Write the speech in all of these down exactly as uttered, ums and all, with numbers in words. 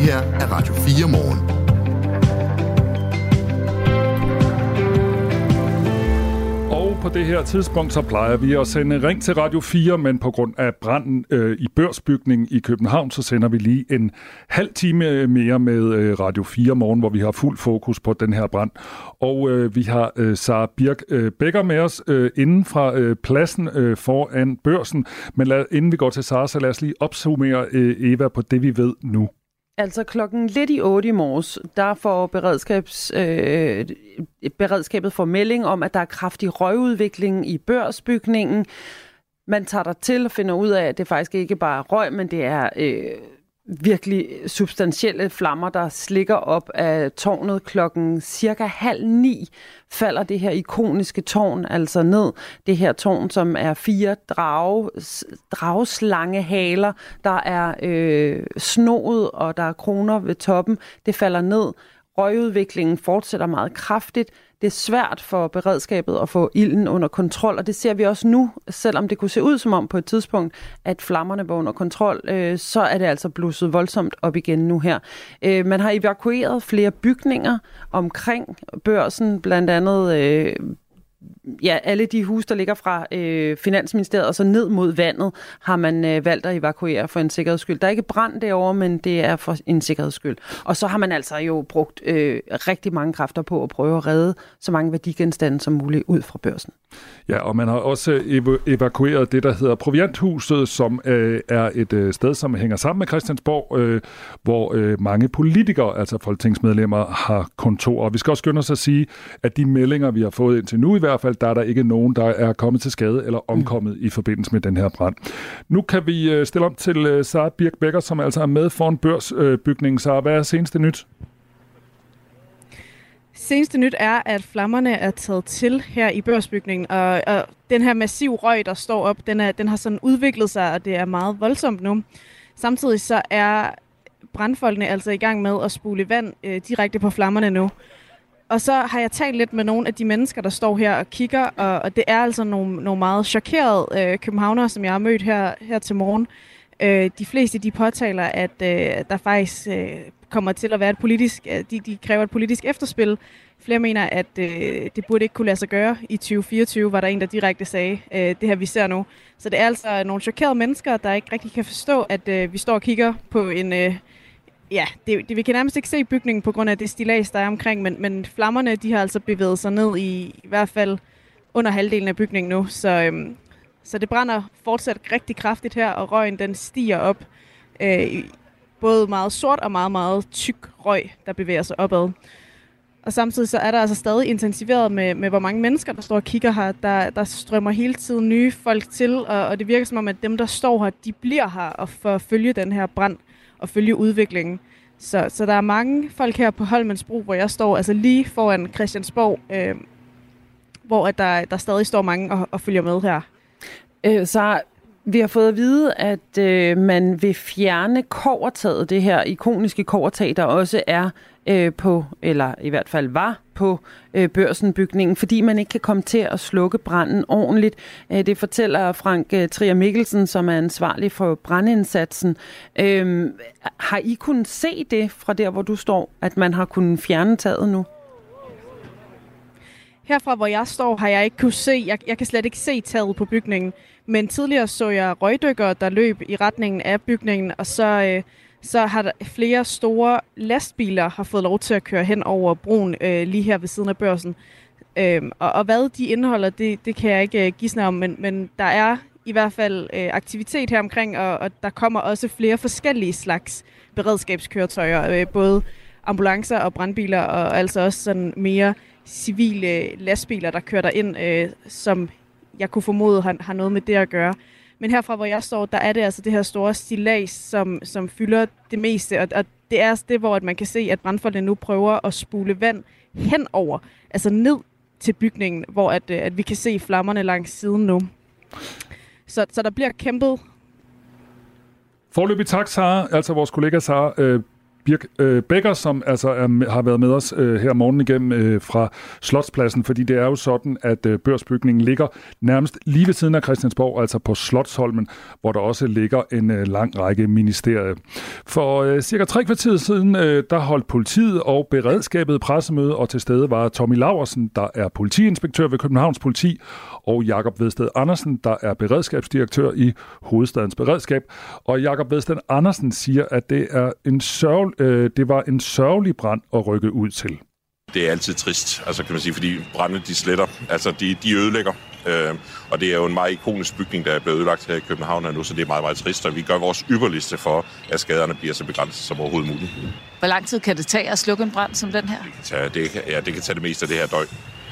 her er Radio fire Morgen. På det her tidspunkt, så plejer vi at sende Ring til Radio fire, men på grund af branden øh, i Børsbygningen i København, så sender vi lige en halv time mere med øh, Radio fire Morgen, hvor vi har fuld fokus på den her brand. Og øh, vi har øh, Sara Birk øh, Becker med os øh, inden fra øh, pladsen øh, foran Børsen. Men lad, inden vi går til Sara, så lad os lige opsummere øh, Eva på det, vi ved nu. Altså klokken lidt i otte i morges, der får beredskabs, øh, beredskabet får melding om, at der er kraftig røgudvikling i Børsbygningen. Man tager der til og finder ud af, at det faktisk ikke bare er røg, men det er øh, virkelig substantielle flammer, der slikker op af tårnet. Klokken cirka halv ni falder det her ikoniske tårn altså ned. Det her tårn, som er fire drage, drageslangehaler, der er øh, snoet, og der er kroner ved toppen. Det falder ned. Røgudviklingen fortsætter meget kraftigt. Det er svært for beredskabet at få ilden under kontrol, og det ser vi også nu, selvom det kunne se ud som om på et tidspunkt, at flammerne var under kontrol, øh, så er det altså blusset voldsomt op igen nu her. Øh, man har evakueret flere bygninger omkring Børsen, blandt andet øh, ja, alle de huse, der ligger fra øh, Finansministeriet og så ned mod vandet, har man øh, valgt at evakuere for en sikkerheds skyld. Der er ikke brand derovre, men det er for en sikkerheds skyld. Og så har man altså jo brugt øh, rigtig mange kræfter på at prøve at redde så mange værdigenstande som muligt ud fra Børsen. Ja, og man har også ev- evakueret det, der hedder Provianthuset, som øh, er et øh, sted, som hænger sammen med Christiansborg, øh, hvor øh, mange politikere, altså folketingsmedlemmer, har kontor. Og vi skal også skynde os at sige, at de meldinger, vi har fået indtil nu i hvert fald, der er der ikke nogen, der er kommet til skade eller omkommet mm. i forbindelse med den her brand. Nu kan vi øh, stille om til øh, Sara Birk Becker, som altså er med foran Børsbygningen. Sara, hvad er seneste nyt? Seneste nyt er, at flammerne er taget til her i Børsbygningen, og, og den her massiv røg, der står op, den, er, den har sådan udviklet sig, og det er meget voldsomt nu. Samtidig så er brandfolkene altså i gang med at spule vand øh, direkte på flammerne nu. Og så har jeg talt lidt med nogle af de mennesker, der står her og kigger, og, og det er altså nogle, nogle meget chokerede øh, københavnere, som jeg har mødt her, her til morgen. Øh, de fleste de påtaler, at øh, der faktisk øh, kommer til at være et politisk, øh, de, de kræver et politisk efterspil. Flere mener, at øh, det burde ikke kunne lade sig gøre. I tyve fireogtyve var der en, der direkte sagde, øh, det her vi ser nu. Så det er altså nogle chokerede mennesker, der ikke rigtig kan forstå, at øh, vi står og kigger på en... Øh, ja, det, det, vi kan nærmest ikke se bygningen på grund af det stillads, der er omkring, men, men flammerne de har altså bevæget sig ned i i hvert fald under halvdelen af bygningen nu. Så... Øh, Så det brænder fortsat rigtig kraftigt her, og røgen den stiger op. Øh, både meget sort og meget, meget tyk røg, der bevæger sig opad. Og samtidig så er der altså stadig intensiveret med, med hvor mange mennesker, der står og kigger her. Der, der strømmer hele tiden nye folk til, og, og det virker som om, at dem, der står her, de bliver her og for at følge den her brand og følge udviklingen. Så, så der er mange folk her på Holmensbro, hvor jeg står altså lige foran Christiansborg, øh, hvor at der, der stadig står mange og, og følger med her. Så vi har fået at vide, at øh, man vil fjerne kobbertaget, det her ikoniske kobbertag, der også er øh, på, eller i hvert fald var på øh, Børsenbygningen, fordi man ikke kan komme til at slukke branden ordentligt. Øh, det fortæller Frank øh, Trier Mikkelsen, som er ansvarlig for brandindsatsen. Øh, har I kunnet se det fra der, hvor du står, at man har kunnet fjerne taget nu? Herfra, hvor jeg står, har jeg ikke kunne se, jeg, jeg kan slet ikke se taget på bygningen, men tidligere så jeg røgdykkere, der løb i retningen af bygningen, og så, øh, så har der flere store lastbiler har fået lov til at køre hen over broen øh, lige her ved siden af Børsen. Øh, og, og hvad de indeholder, det, det kan jeg ikke øh, gisne om, men, men der er i hvert fald øh, aktivitet her omkring, og, og der kommer også flere forskellige slags beredskabskøretøjer, øh, både ambulancer og brandbiler, og altså også sådan mere civile lastbiler, der kører der ind, øh, som jeg kunne formode har, har noget med det at gøre. Men herfra, hvor jeg står, der er det altså det her store stillads, som, som fylder det meste, og, og det er det, hvor man kan se, at brandfolkene nu prøver at spule vand henover, altså ned til bygningen, hvor at, at vi kan se flammerne langs siden nu. Så, så der bliver kæmpet. Foreløbig tak, Sara, altså vores kollega Sara øh, Birk øh, Becker, som altså er, har været med os øh, her morgen igennem øh, fra Slotspladsen, fordi det er jo sådan, at øh, Børsbygningen ligger nærmest lige ved siden af Christiansborg, altså på Slotsholmen, hvor der også ligger en øh, lang række ministerier. For øh, cirka tre kvarter siden, øh, der holdt politiet og beredskabet pressemøde, og til stede var Tommy Laursen, der er politiinspektør ved Københavns Politi, og Jakob Vedsted Andersen, der er beredskabsdirektør i Hovedstadens Beredskab. Og Jakob Vedsted Andersen siger, at det, er en sørg, øh, det var en sørgelig brand at rykke ud til. Det er altid trist, altså kan man sige, fordi brande de sletter, altså de, de ødelægger. Øh, og det er jo en meget ikonisk bygning, der er blevet ødelagt her i København nu, så det er meget, meget trist, og vi gør vores ypperligste for, at skaderne bliver så begrænset som overhovedet muligt. Hvor lang tid kan det tage at slukke en brand som den her? Det kan tage det, kan, ja, det, kan tage det meste af det her døgn.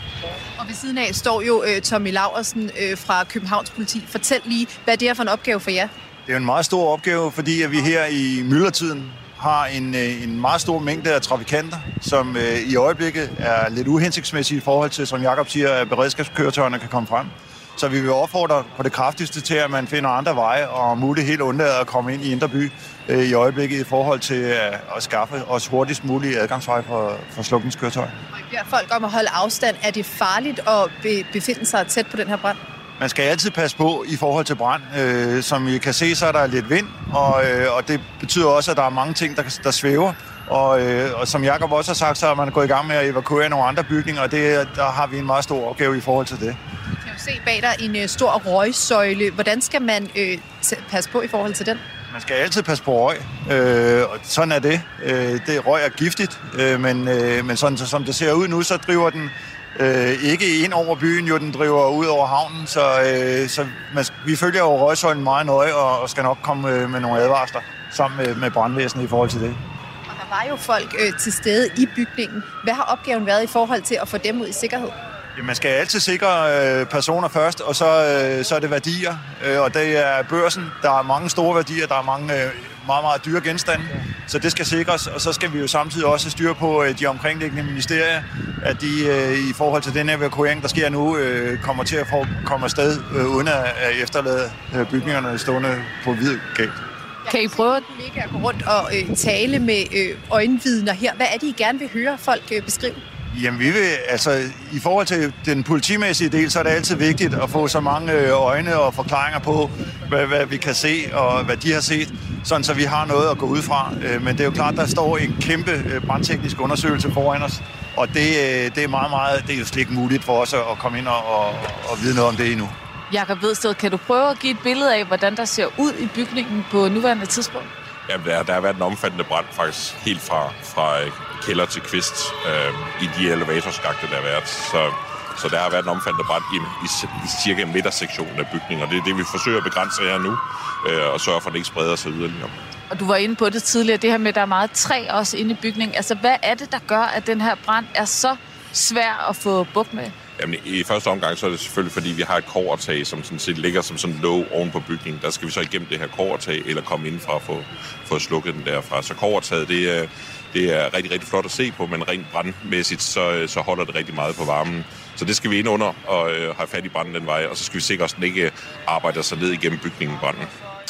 Og ved siden af står jo øh, Tommy Laursen øh, fra Københavns Politi. Fortæl lige, hvad det er for en opgave for jer? Det er en meget stor opgave, fordi at vi her i myldretiden har en, en meget stor mængde af trafikanter, som øh, i øjeblikket er lidt uhensigtsmæssige i forhold til, som Jakob siger, at beredskabskøretøjerne kan komme frem. Så vi vil opfordre på det kraftigste til, at man finder andre veje og muligt helt undlader at komme ind i Indre By øh, i øjeblikket i forhold til at, at skaffe os hurtigst mulige adgangsvej for, for slukningskøretøj. Og I beder folk om at holde afstand. Er det farligt at be, befinde sig tæt på den her brand? Man skal altid passe på i forhold til brand. Øh, som I kan se, så er der lidt vind, og, øh, og det betyder også, at der er mange ting, der, der svæver. Og, øh, og som Jakob også har sagt, så er man gået i gang med at evakuere nogle andre bygninger, og det, der har vi en meget stor opgave i forhold til det. Du kan jo se bag dig en uh, stor røgsøjle. Hvordan skal man øh, passe på i forhold til den? Man skal altid passe på røg, øh, og sådan er det. Øh, det røg er giftigt, øh, men, øh, men sådan så, som det ser ud nu, så driver den øh, ikke ind over byen, jo den driver ud over havnen, så, øh, så man, vi følger jo røgsøjlen meget nøje og, og skal nok komme øh, med nogle advarsler sammen med, med brandvæsenet i forhold til det. Og der var jo folk øh, til stede i bygningen. Hvad har opgaven været i forhold til at få dem ud i sikkerhed? Ja, man skal altid sikre øh, personer først, og så, øh, så er det værdier, øh, og det er børsen. Der er mange store værdier, der er mange øh, meget, meget dyre genstande, så det skal sikres, og så skal vi jo samtidig også styre på øh, de omkringliggende ministerier, at de øh, i forhold til den evakuering, der sker nu, øh, kommer til at få, komme afsted, øh, uden at, at efterlade øh, bygningerne stående på hvid galt. Kan I prøve at gå rundt og øh, tale med øh, øjenvidner her? Hvad er det, I gerne vil høre folk øh, beskrive? Jamen, vi vil, altså, i forhold til den politimæssige del, så er det altid vigtigt at få så mange øjne og forklaringer på, hvad, hvad vi kan se og hvad de har set, sådan så vi har noget at gå ud fra. Men det er jo klart, der står en kæmpe brandteknisk undersøgelse foran os, og det, det er meget, meget, det er jo slet ikke muligt for os at komme ind og, og, og vide noget om det endnu. Jakob Vedsted, kan du prøve at give et billede af, hvordan der ser ud i bygningen på nuværende tidspunkt? Ja, der, der har været en omfattende brand faktisk helt fra, fra kælder til kvist øh, i de elevatorskakte, der har været. Så, så der har været en omfattende brand i, i, i cirka midtersektionen af bygningen, og det er det, vi forsøger at begrænse her nu, øh, og sørge for, at det ikke spreder sig yderligere. Og du var inde på det tidligere, det her med, at der er meget træ også inde i bygningen. Altså, hvad er det, der gør, at den her brand er så svær at få bugt med? Jamen, i første omgang så er det selvfølgelig, fordi vi har et kobbertag, som sådan set ligger som sådan låg oven på bygningen. Der skal vi så igennem det her kobbertag, eller komme indenfra og få, få slukket den derfra. Så kobbertaget, det er, det er rigtig, rigtig flot at se på, men rent brandmæssigt, så, så holder det rigtig meget på varmen. Så det skal vi ind under og øh, have fat i branden den vej, og så skal vi sikre os, at den ikke arbejder sig ned igennem bygningen branden.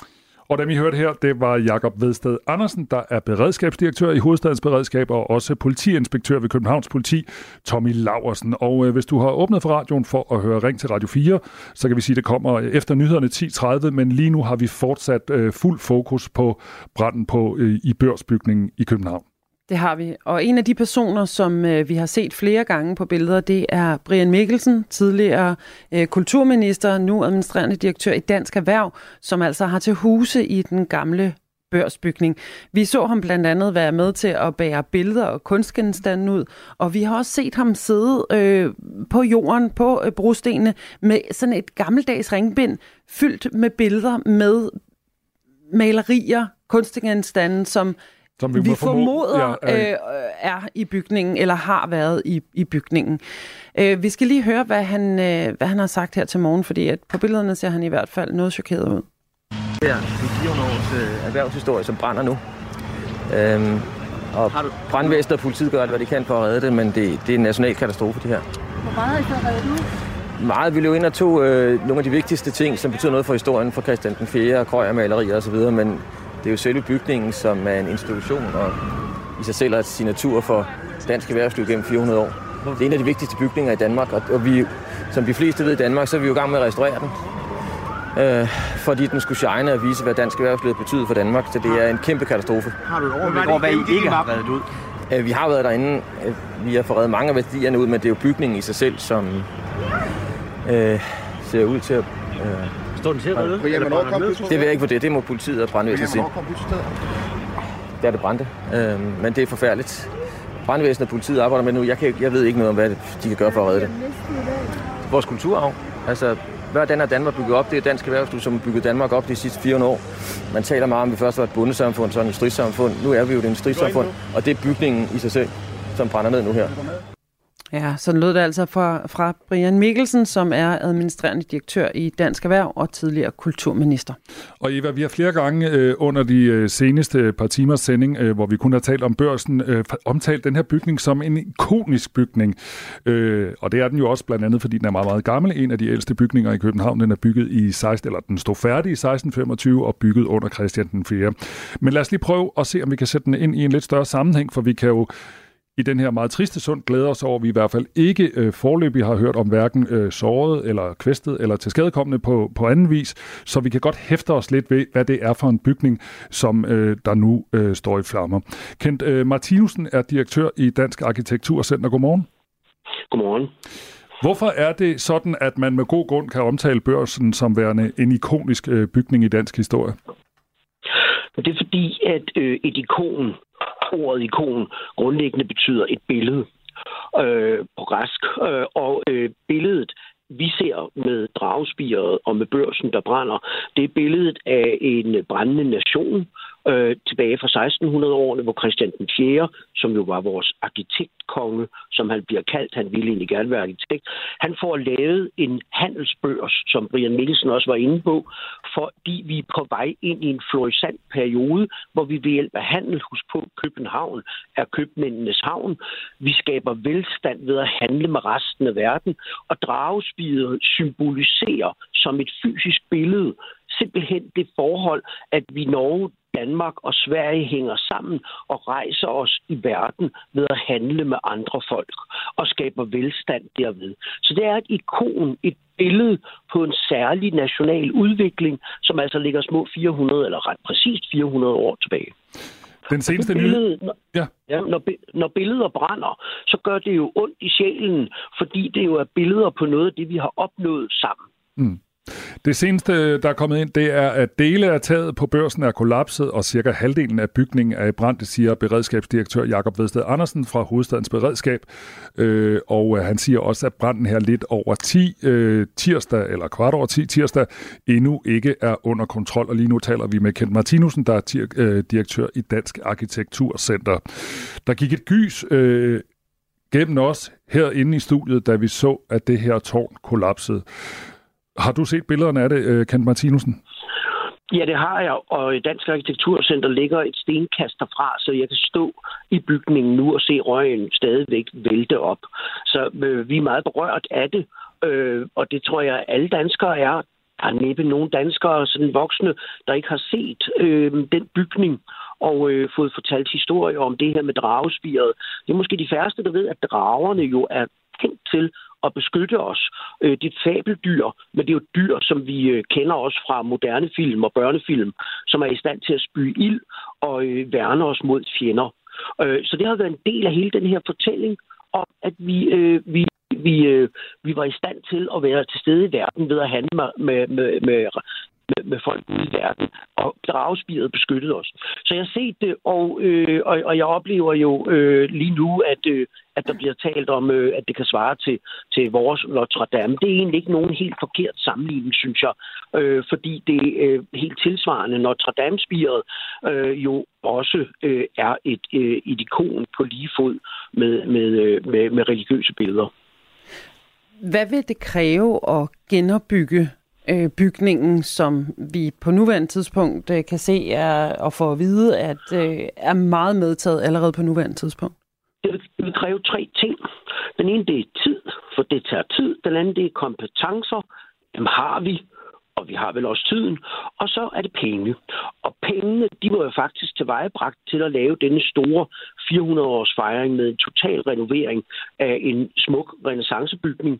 Og dem I hørte her, det var Jakob Vedsted Andersen, der er beredskabsdirektør i Hovedstadens Beredskab og også politiinspektør ved Københavns Politi, Tommy Laursen. Og øh, hvis du har åbnet for radioen for at høre Ring til Radio fire, så kan vi sige, at det kommer efter nyhederne ti tredive, men lige nu har vi fortsat øh, fuld fokus på branden på, øh, i Børsbygningen i København. Det har vi. Og en af de personer, som øh, vi har set flere gange på billeder, det er Brian Mikkelsen, tidligere øh, kulturminister, nu administrerende direktør i Dansk Erhverv, som altså har til huse i den gamle Børsbygning. Vi så ham blandt andet være med til at bære billeder og kunstgenstande ud, og vi har også set ham sidde øh, på jorden, på øh, brostenene, med sådan et gammeldags ringbind, fyldt med billeder med malerier, kunstgenstande, som Som vi, vi må formoder ja, er... Øh, er i bygningen, eller har været i, i bygningen. Øh, vi skal lige høre, hvad han, øh, hvad han har sagt her til morgen, fordi at på billederne ser han i hvert fald noget chokeret ud. Det er fire hundrede års øh, erhvervshistorie, som brænder nu. Øhm, og brandvæsenet og politiet gør alt, hvad de kan for at redde det, men det, det er en national katastrofe, det her. Hvor meget er I for at redde nu? Meget. Vi løb ind og tog øh, nogle af de vigtigste ting, som betyder noget for historien, for Christian den fjerde, krøjer, malerier osv., men det er jo selve bygningen, som er en institution, og i sig selv er et signatur for dansk erhvervsliv gennem fire hundrede år. Det er en af de vigtigste bygninger i Danmark, og vi, som de fleste ved i Danmark, så er vi jo i gang med at restaurere den. Øh, fordi den skulle shine og vise, hvad dansk erhvervsliv betyder for Danmark. Så det er en kæmpe katastrofe. Har du et overblik over, hvad I ikke har reddet ud? Øh, vi har været derinde. Vi har fået reddet mange af værdierne ud, men det er jo bygningen i sig selv, som øh, ser ud til at... Øh, Står den til at redde? Det vil jeg ikke vurdere. Det må politiet og brandvæsenet sige. Der er det brændte. Øh, men det er forfærdeligt. Brandvæsenet og politiet arbejder med nu. Jeg, kan, jeg ved ikke noget om, hvad de kan gøre for at redde det. Vores kulturarv. Altså, hvordan er Danmark bygget op? Det er dansk erhvervsliv, som har bygget Danmark op de sidste fire hundrede år. Man taler meget om, at vi først var et bondesamfund, så et industrisamfund. Nu er vi jo et industrisamfund, og det er bygningen i sig selv, som brænder ned nu her. Ja, sådan lød det altså fra, fra Brian Mikkelsen, som er administrerende direktør i Dansk Erhverv og tidligere kulturminister. Og Eva, vi har flere gange øh, under de øh, seneste par timers sending, øh, hvor vi kun har talt om børsen, øh, omtalt den her bygning som en ikonisk bygning. Øh, og det er den jo også blandt andet, fordi den er meget, meget gammel. En af de ældste bygninger i København, den er bygget i seksten, eller den stod færdig i seksten femogtyve og bygget under Christian den fjerde. Men lad os lige prøve at se, om vi kan sætte den ind i en lidt større sammenhæng, for vi kan jo i den her meget triste stund glæder os over, at vi i hvert fald ikke øh, foreløbig har hørt om hverken øh, såret eller kvæstet eller tilskadekommende på, på anden vis, så vi kan godt hæfte os lidt ved, hvad det er for en bygning, som øh, der nu øh, står i flammer. Kent øh, Martinussen er direktør i Dansk Arkitekturcenter. Godmorgen. Godmorgen. Hvorfor er det sådan, at man med god grund kan omtale Børsen som værende en ikonisk øh, bygning i dansk historie? Det er fordi, at øh, et ikon, ordet ikon, grundlæggende betyder et billede øh, på græsk. Øh, og øh, billedet, vi ser med dragespiret og med Børsen, der brænder, det er billedet af en brændende nation øh, tilbage fra seksten hundrede-årene, hvor Christian den fjerde, som jo var vores arkitektkonge, som han bliver kaldt, han ville egentlig gerne være arkitekt, han får lavet en handelsbørs, som Brian Mikkelsen også var inde på, fordi vi er på vej ind i en florissant periode, hvor vi ved hjælp af handel, husk på, København er købmændenes havn. Vi skaber velstand ved at handle med resten af verden, og dragespiret symboliserer som et fysisk billede simpelthen det forhold, at vi Norge, Danmark og Sverige hænger sammen og rejser os i verden ved at handle med andre folk og skaber velstand derved. Så det er et ikon, et billede på en særlig national udvikling, som altså ligger små fire hundrede, eller ret præcist fire hundrede år tilbage. Den seneste billede, nye... Ja. Ja, når, når billeder brænder, så gør det jo ondt i sjælen, fordi det jo er billeder på noget af det, vi har opnået sammen. Mm. Det seneste, der er kommet ind, det er, at dele af taget på Børsen er kollapset, og cirka halvdelen af bygningen er i brand, det siger beredskabsdirektør Jakob Vedsted Andersen fra Hovedstadens Beredskab. Øh, og han siger også, at branden her lidt over ti øh, tirsdag, eller kvart over ti tirsdag, endnu ikke er under kontrol. Og lige nu taler vi med Kent Martinussen, der er dir- øh, direktør i Dansk Arkitekturcenter. Der gik et gys øh, gennem os herinde i studiet, da vi så, at det her tårn kollapsede. Har du set billederne af det, Kent Martinussen? Ja, det har jeg, og Dansk Arkitekturcenter ligger et stenkast derfra, så jeg kan stå i bygningen nu og se røgen stadigvæk vælte op. Så øh, vi er meget berørt af det, øh, og det tror jeg, alle danskere er. Der er næppe nogen danskere, sådan voksne, der ikke har set øh, den bygning og øh, fået fortalt historier om det her med dragespiret. Det er måske de færreste, der ved, at dragerne jo er tænkt til at beskytte os. Det er et fabeldyr, men det er jo dyr, som vi kender også fra moderne film og børnefilm, som er i stand til at spy ild og værne os mod fjender. Så det har været en del af hele den her fortælling om, at vi, vi, vi, vi var i stand til at være til stede i verden ved at handle med, med, med, med Med, med folk ude i verden, og dragespiret beskyttede os. Så jeg har set det, og, øh, og, og jeg oplever jo øh, lige nu, at, øh, at der bliver talt om, øh, at det kan svare til, til vores Notre Dame. Det er egentlig ikke nogen helt forkert sammenligning, synes jeg, øh, fordi det øh, helt tilsvarende Notre Dame-spiret øh, jo også øh, er et, øh, et ikon på lige fod med, med, med, med religiøse billeder. Hvad vil det kræve at genopbygge bygningen, som vi på nuværende tidspunkt kan se er, og få at vide, at er meget medtaget allerede på nuværende tidspunkt? Det vil, det vil kræve tre ting. Den ene, det er tid, for det tager tid. Den anden, det er kompetencer. Dem har vi. og vi har vel også tiden, og så er det penge. Og pengene, de var jo faktisk tilvejebragt til at lave denne store fire hundrede års fejring med en total renovering af en smuk renæssancebygning.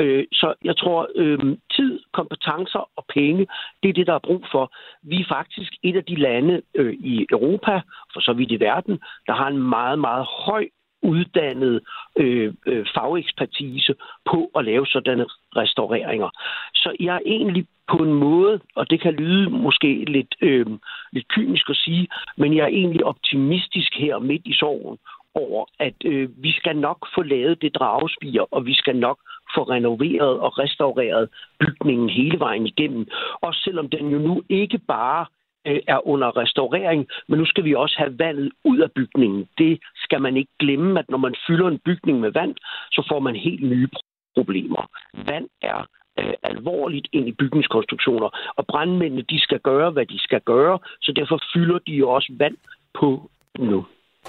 Så jeg tror, tid, kompetencer og penge, det er det, der er brug for. Vi er faktisk et af de lande i Europa, for så vidt i verden, der har en meget, meget høj uddannet øh, øh, fagekspertise på at lave sådanne restaureringer. Så jeg er egentlig på en måde, og det kan lyde måske lidt, øh, lidt kynisk at sige, men jeg er egentlig optimistisk her midt i sorgen over, at øh, vi skal nok få lavet det dragespir, og vi skal nok få renoveret og restaureret bygningen hele vejen igennem. Også selvom den jo nu ikke bare er under restaurering, men nu skal vi også have vandet ud af bygningen. Det skal man ikke glemme, at når man fylder en bygning med vand, så får man helt nye problemer. Vand er øh, alvorligt ind i bygningskonstruktioner, og brandmændene, de skal gøre, hvad de skal gøre, så derfor fylder de jo også vand på nu.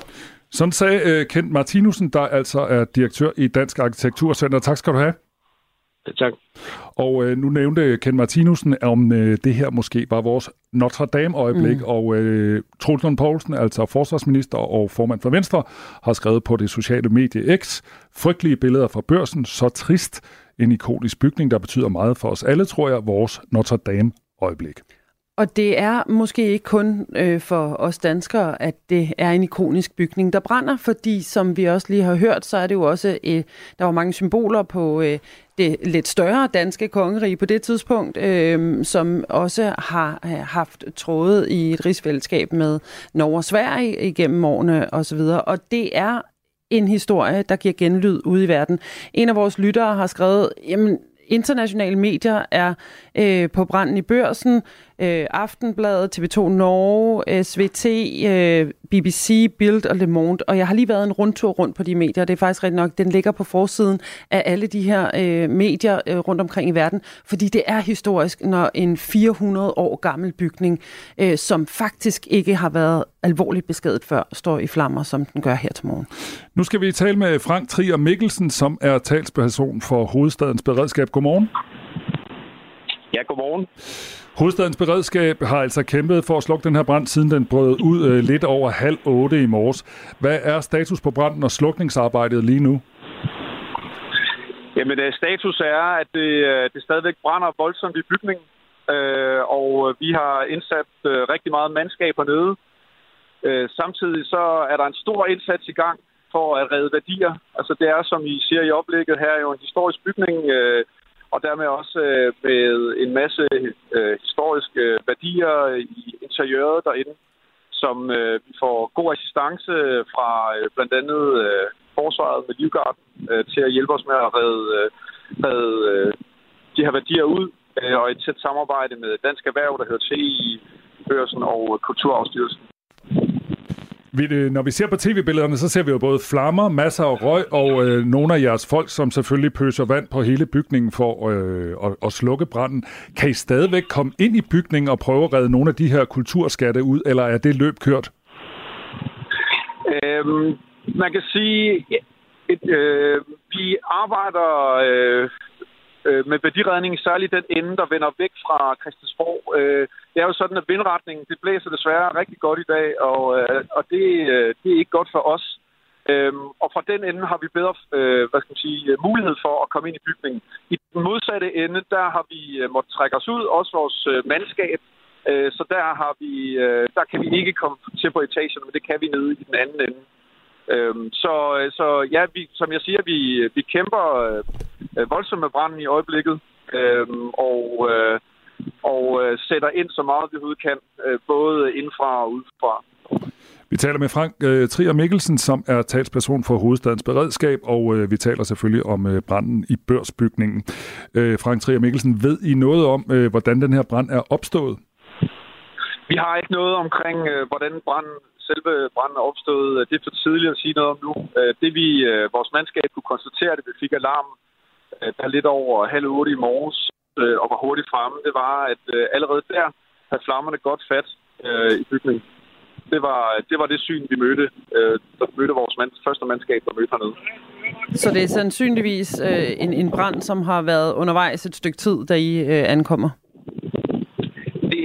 Sådan sagde øh, Kent Martinussen, der altså er direktør i Dansk Arkitekturcenter. Tak skal du have. Tak. Og øh, nu nævnte Kent Martinussen, om øh, det her måske var vores Notre Dame-øjeblik, mm. og øh, Troels Lund Poulsen, altså forsvarsminister og formand for Venstre, har skrevet på det sociale medie X: frygtelige billeder fra Børsen, så trist. En ikonisk bygning, der betyder meget for os alle, tror jeg, vores Notre Dame-øjeblik. Og det er måske ikke kun øh, for os danskere, at det er en ikonisk bygning, der brænder, fordi som vi også lige har hørt, så er det jo også, øh, der var mange symboler på øh, det lidt større danske kongerige på det tidspunkt, øh, som også har øh, haft trådet i et rigsfællesskab med Norge og Sverige igennem årene osv. Og det er en historie, der giver genlyd ude i verden. En af vores lyttere har skrevet, jamen, internationale medier er øh, på branden i Børsen, øh, Aftenbladet, T V to Norge, S V T, øh, B B C, Bild og Le Monde, og jeg har lige været en rundtur rundt på de medier, det er faktisk rigtig nok, den ligger på forsiden af alle de her øh, medier øh, rundt omkring i verden, fordi det er historisk, når en fire hundrede år gammel bygning, øh, som faktisk ikke har været alvorligt beskadiget før, står i flammer, som den gør her til morgen. Nu skal vi tale med Frank Trier Mikkelsen, som er talsperson for Hovedstadens Beredskab. Godmorgen. Ja, godmorgen. Hovedstadens Beredskab har altså kæmpet for at slukke den her brand, siden den brød ud øh, lidt over halv otte i morges. Hvad er status på branden og slukningsarbejdet lige nu? Jamen, status er, at det, det stadigvæk brænder voldsomt i bygningen, øh, og vi har indsat øh, rigtig meget mandskab hernede. Øh, samtidig så er der en stor indsats i gang for at redde værdier. Altså det er, som I siger i oplægget her, jo en historisk bygning, øh, og dermed også øh, med en masse øh, historiske værdier i interiøret derinde, som øh, vi får god assistance fra øh, blandt andet øh, forsvaret med Livgarden øh, til at hjælpe os med at redde, øh, redde øh, de her værdier ud, øh, og et tæt samarbejde med Dansk Erhverv, der hører til i Børsen, og Kulturarvsstyrelsen. Når vi ser på tv-billederne, så ser vi jo både flammer, masser af røg og øh, nogle af jeres folk, som selvfølgelig pøser vand på hele bygningen for øh, at, at slukke branden. Kan I stadigvæk komme ind i bygningen og prøve at redde nogle af de her kulturskatte ud, eller er det løb kørt? Øhm, man kan sige, at øh, vi arbejder øh, med værdiredning, særligt den ende, der vender væk fra Christiansborg. Det er jo sådan, at vindretningen, det blæser desværre rigtig godt i dag, og, og det, det er ikke godt for os. Og fra den ende har vi bedre hvad skal man sige, mulighed for at komme ind i bygningen. I den modsatte ende, der har vi måttet trække os ud, også vores mandskab. Så der, har vi, der kan vi ikke komme til på etagerne, men det kan vi nede i den anden ende. Så, så ja, vi, som jeg siger, vi, vi kæmper voldsomt med branden i øjeblikket, og, og sætter ind så meget vi overhovedet kan, både indfra og udefra. Vi taler med Frank øh, Trier Mikkelsen, som er talsperson for Hovedstadens Beredskab, og øh, vi taler selvfølgelig om øh, branden i Børsbygningen. Øh, Frank Trier Mikkelsen, ved I noget om, øh, hvordan den her brand er opstået? Vi har ikke noget omkring, øh, hvordan branden, selve branden er opstået. Det er for tidligt at sige noget om nu. Øh, det vi, øh, vores mandskab kunne konstatere, at vi fik alarm øh, der lidt over halv otte i morges, øh, og var hurtigt fremme, det var, at øh, allerede der havde flammerne godt fat øh, i bygningen. Det var, det var det syn, vi mødte. Øh, der mødte vores mand, første mandskab, der mødte hernede. Så det er sandsynligvis øh, en, en brand, som har været undervejs et stykke tid, da I øh, ankommer?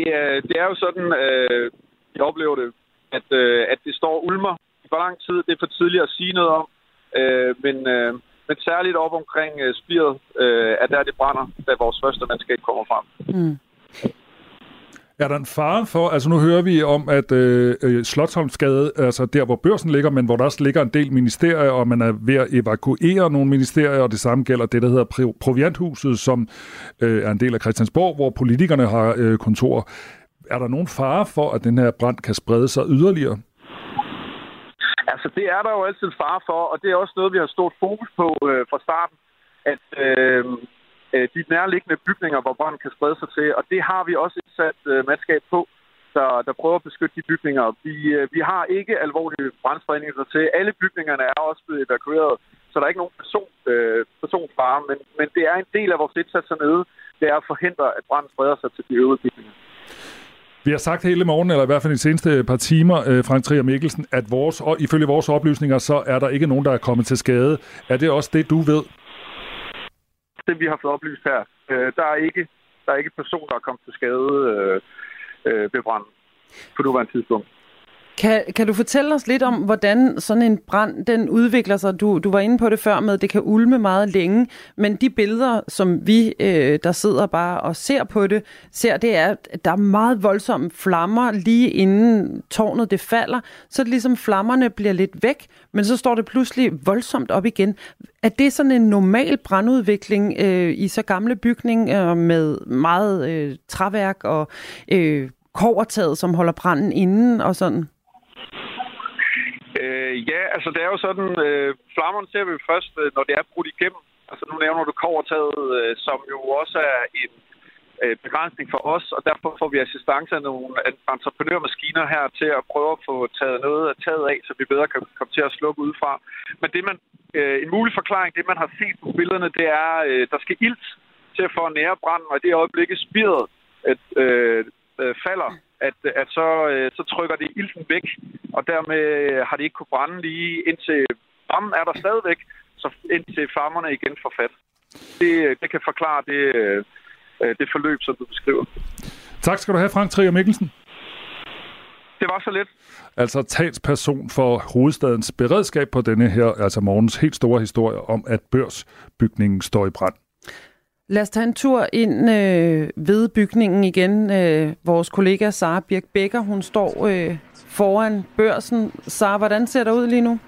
øh, det er jo sådan, øh, jeg oplever det, at, øh, at det står ulmer i hvor lang tid. Det er for tidligt at sige noget om, øh, men, øh, men særligt op omkring øh, spiret, øh, at der det brænder, da vores første mandskab kommer frem. Mm. Er der en fare for, altså nu hører vi om, at øh, Slotsholmsgade, altså der, hvor Børsen ligger, men hvor der også ligger en del ministerier, og man er ved at evakuere nogle ministerier, og det samme gælder det, der hedder Provianthuset, som øh, er en del af Christiansborg, hvor politikerne har øh, kontorer. Er der nogen fare for, at den her brand kan sprede sig yderligere? Altså, det er der jo altid fare for, og det er også noget, vi har stort fokus på øh, fra starten, at øh, de nærliggende bygninger, hvor branden kan sprede sig til, og det har vi også et sat øh, mandskab på, der, der prøver at beskytte de bygninger. Vi, øh, vi har ikke alvorlige brandspredninger til. Alle bygningerne er også blevet evakueret, så der er ikke nogen person, øh, personfare, men, men det er en del af vores indsats hernede, det er at forhindre, at branden spreder sig til de øvrige bygninger. Vi har sagt hele morgen, eller i hvert fald de seneste par timer, Frank Trier Mikkelsen, at vores, og ifølge vores oplysninger, så er der ikke nogen, der er kommet til skade. Er det også det, du ved? Det, vi har fået oplyst her, der er ikke, der er ikke personer, der er kommet til skade øh, ved branden på nuværende tidspunkt. Kan, kan du fortælle os lidt om, hvordan sådan en brand den udvikler sig? Du, du var inde på det før med, at det kan ulme meget længe, men de billeder, som vi, øh, der sidder bare og ser på det, ser, det er, at der er meget voldsomme flammer lige inden tårnet det falder. Så er det ligesom, flammerne bliver lidt væk, men så står det pludselig voldsomt op igen. Er det sådan en normal brandudvikling øh, i så gamle bygninger øh, med meget øh, træværk og øh, kobbertaget, som holder branden inden og sådan? Øh, ja, altså det er jo sådan, øh, flammerne ser vi først, øh, når det er brudt igennem. Altså nu nævner du kobbertaget, øh, som jo også er en øh, begrænsning for os, og derfor får vi assistance af nogle entreprenørmaskiner her til at prøve at få taget noget af taget af, så vi bedre kan komme til at slukke udefra. Men det man, øh, en mulig forklaring, det man har set på billederne, det er, øh, der skal ilt til at få nære branden, og i det øjeblikket spiret at, øh, øh, falder, at, at så, øh, så trykker det ilten væk, og dermed har det ikke kunne brænde lige indtil flammen er der stadigvæk, så indtil flammerne igen får fat. Det, det kan forklare det, øh, det forløb, som du beskriver. Tak skal du have, Frank Trier Mikkelsen. Det var så lidt. Altså talsperson for hovedstadens beredskab på denne her, altså morgens helt store historie om, at Børsbygningen står i brand. Lad os tage en tur ind øh, ved bygningen igen. Øh, vores kollega Sara Birk Becker, hun står øh, foran Børsen. Sara, hvordan ser det ud lige nu?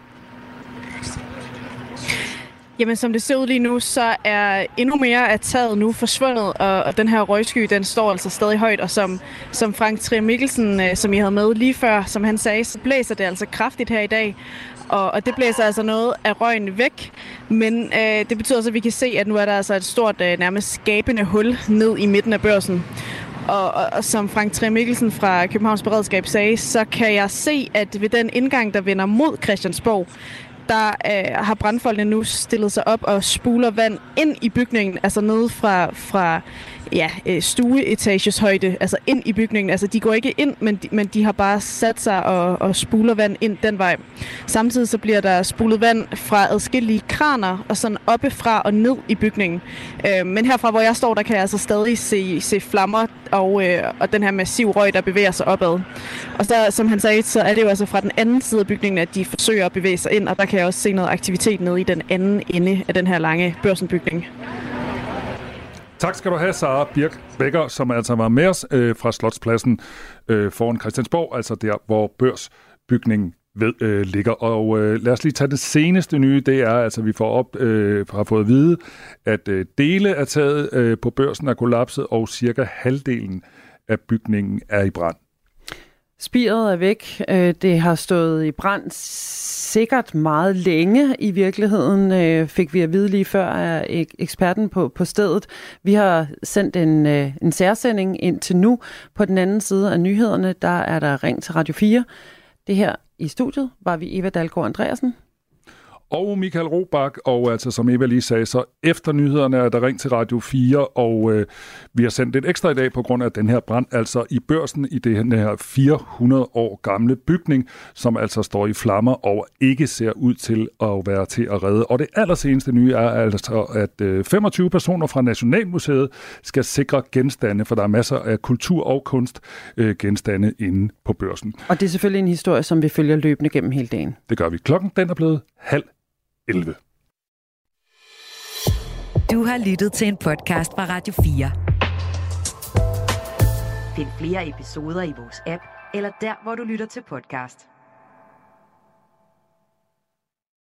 Jamen, som det ser ud lige nu, så er endnu mere af taget nu forsvundet, og, og den her røgsky, den står altså stadig højt, og som, som Frank Trier Mikkelsen, øh, som I havde med lige før, som han sagde, så blæser det altså kraftigt her i dag, og, og det blæser altså noget af røgen væk, men øh, det betyder så, at vi kan se, at nu er der altså et stort, øh, nærmest skabende hul ned i midten af Børsen. Og, og, og som Frank Trier Mikkelsen fra Københavns Beredskab sagde, så kan jeg se, at ved den indgang, der vender mod Christiansborg, der øh, har brandfolkene nu stillet sig op og spuler vand ind i bygningen, altså nede fra, fra ja, stueetages højde, altså ind i bygningen. Altså de går ikke ind, men de, men de har bare sat sig og, og spuler vand ind den vej. Samtidig så bliver der spulet vand fra adskillige kraner og sådan oppefra og ned i bygningen. Øh, men herfra, hvor jeg står, der kan jeg altså stadig se, se flammer og, øh, og den her massiv røg, der bevæger sig opad. Og så, som han sagde, så er det jo altså fra den anden side af bygningen, at de forsøger at bevæge sig ind, og der kan jeg også se noget aktivitet nede i den anden ende af den her lange Børsenbygning. Tak skal du have, Sara Birk Becker, som altså var med os øh, fra Slotspladsen øh, foran Christiansborg, altså der, hvor Børsbygningen ved, øh, ligger. Og øh, lad os lige tage det seneste nye, det er, altså vi får op, øh, har fået at vide, at øh, dele af taget øh, på Børsen er kollapset, og cirka halvdelen af bygningen er i brand. Spiret er væk. Det har stået i brand sikkert meget længe i virkeligheden, fik vi at vide lige før af eksperten på, på stedet. Vi har sendt en, en særsending ind til nu. På den anden side af nyhederne, der er der ring til Radio fire. Det her i studiet var vi Eva Dalgaard Andreasen. Og Michael Robach, og altså som Eva lige sagde, så efter nyhederne er der ring til Radio fire, og øh, vi har sendt lidt ekstra i dag på grund af den her brand, altså i Børsen i den her fire hundrede år gamle bygning, som altså står i flammer og ikke ser ud til at være til at redde. Og det allerseneste nye er altså, at øh, femogtyve personer fra Nationalmuseet skal sikre genstande, for der er masser af kultur og kunst øh, genstande inde på Børsen. Og det er selvfølgelig en historie, som vi følger løbende gennem hele dagen. Det gør vi. Klokken den er blevet halv elleve. Du har lyttet til en podcast fra Radio fire. Find flere episoder i vores app, eller der, hvor du lytter til podcast.